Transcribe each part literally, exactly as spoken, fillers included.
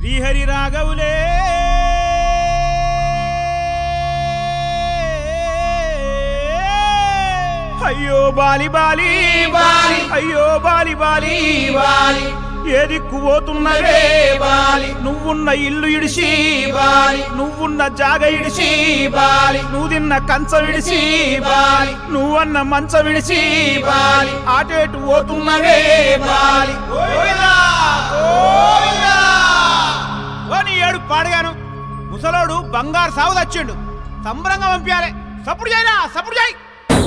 శ్రీహరి రాఘవులే అయ్యో బాలి బాలి బాలి అయ్యో బాలి బాలి బాలి ఏ దిక్కు పోతున్నవే బాలి నువ్వున్న ఇల్లు ఇడిసి బాలి నువ్వున్న జాగ ఇడిసి బాలి నువ్వు తిన్న కంచం ఇడిసి బాలి నువ్వన్న మంచం ఇడిసి బాలి ఆటేటు పోతున్నవే బాలి ఏడు పాడగాను ముసలోడు బంగారు సాగు తెచ్చిండు సంబరంగా పంపించాలి సప్పుడు చేయరా సప్పుడు చేయి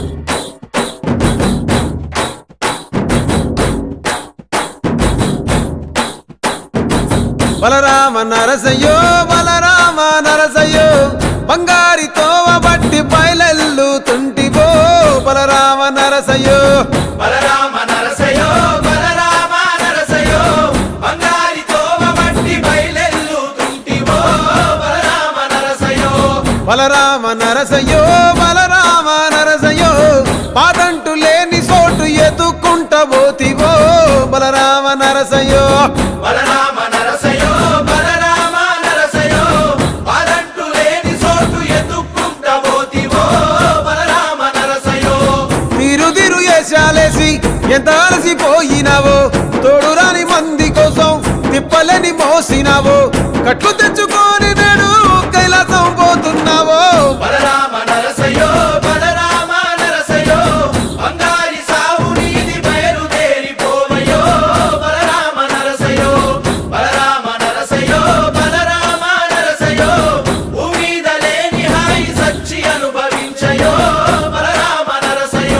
బలరామ నరసయ్యో బలరామ నరసయ్యో బంగారితో బట్టి బయలెల్లుతుంటివో బలరామ నరసయ్యో బలరామ నరసయ్యో బలరామ నరసయ్యో బంగారితో బట్టి బయలెల్లుతుంటివో బలరామ నరసయ్యో బలరామ నరసయ్యో బలరామ నరసయ్యో పాదంటు లేని చోటు ఎదుకుంట పోతివో బలరామ నరసయ్యో బలరామ నరసయ్యో బలరామ నరసయ్యో పాదంటు లేని చోటు ఎదుకుంట పోతివో బలరామ నరసయ్యో తిరు తిరు వేషాలేసి ఎంత అలసిపోయినావో తోడు రాని మంది కోసం తిప్పలేని మోసినావో కట్లు తెచ్చుకొని నేడు కైలాసం పోతున్నావో బలరామ నరసయ్యో బలరామ నరసయ్యో బంగారి సావు నీది బయలుదేరిపోవయ్యో బలరామ నరసయ్యో బలరామ నరసయ్యో బలరామ నరసయ్యో భూమిద లేని హాయి సచ్చి అనుభవించయో బలరామ నరసయ్యో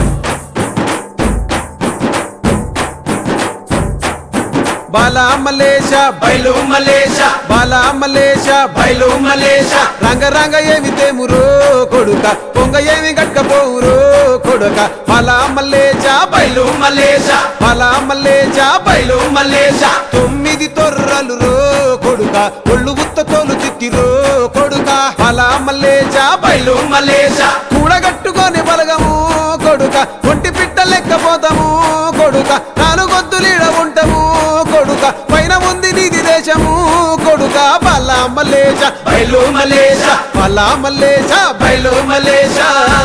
బాలా మలేష బయలు మలేష బాలా మలేష బయలు మలేష రంగ రంగ ఏమి తేమురో కొడుక పొంగ ఏమి గట్టపోవురో కొడుక బాలా మలేష బయలు మలేష బాలా మలేష బయలు మలేష తొమ్మిది తొర్రలు రో కొడుక ఒళ్ళు ఉత్త తోలు తిట్టిరో కొడుక బాలా మలేష బయలు మలేష కూడగట్టుకొని బలగము కొడుక ఒంటి పిట్ట లెక్కపోతాము కొడుక నాలుగొద్దులీడ ఉంటాము కొడుక పైన ఉంది నీది దేశము కొడుక బాలా మలేష బయలు మలేష బాలా మలేష బయలు మలేష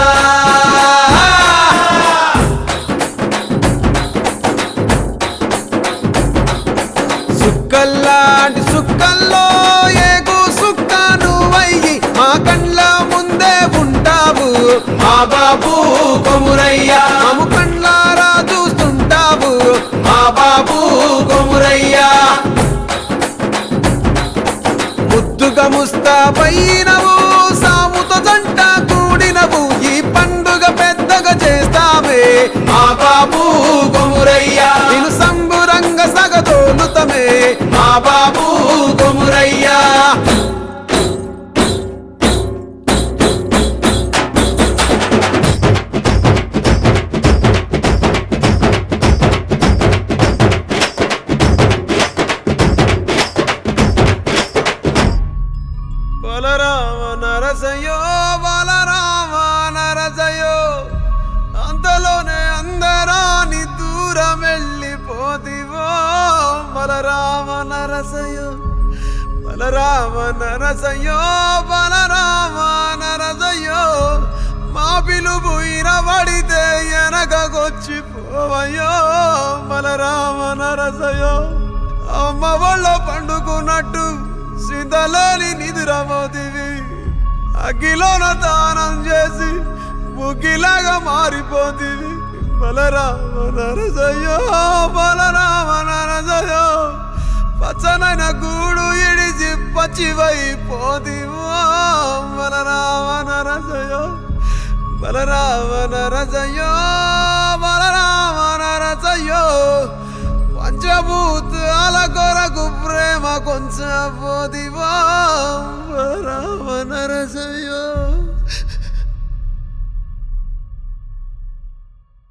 సుక్కల్లాంటి సుక్కల్లో ఏగు సుక్క నువ్వయ్యి మా కండ్ల ముందే ఉంటావు మా బాబు కొమురయ్య మాము కండ్లారా చూస్తుంటావు మా బాబు కొమురయ్య ముద్దుగా ముస్తాబైనవు సాముతో జంట కూడినవు ఈ పండుగ పెద్దగా చేస్తామే మా బాబు కొమురయ్య నేను సంబురంగ సగదోలుతమే మా బాబు కొమురయ్య బలరామ నరసయ్యో బలరామ నరసయ్యో అంతలోనే అందరాని దూరం వెళ్ళిపోతివో బలరామ నరసయ్యో బలరామ నరసయ్యో బలరామ నరసయ్యో మా పిలుపు ఇనబడితే వెనకకొచ్చిపోవయ్యో బలరామ నరసయ్యో అమ్మ వాళ్ళ పండుకున్నట్టు సింతలోని నిదురమోతివి అగ్గిలోన దానం చేసి బుగ్గిలాగా మారిపోతివి బలరామ నరసయ్యో బలరామ నరసయ్యో పచ్చనైన గూడు ఇడిచి పచ్చివైపోతివో బలరామ నరసయ్యో బలరామ నరసయ్యో బలరామ నరసయ్యో పంచభూతాల కొరకు ప్రేమ కొంచెం పోదివో బలరామ నరసయ్యో.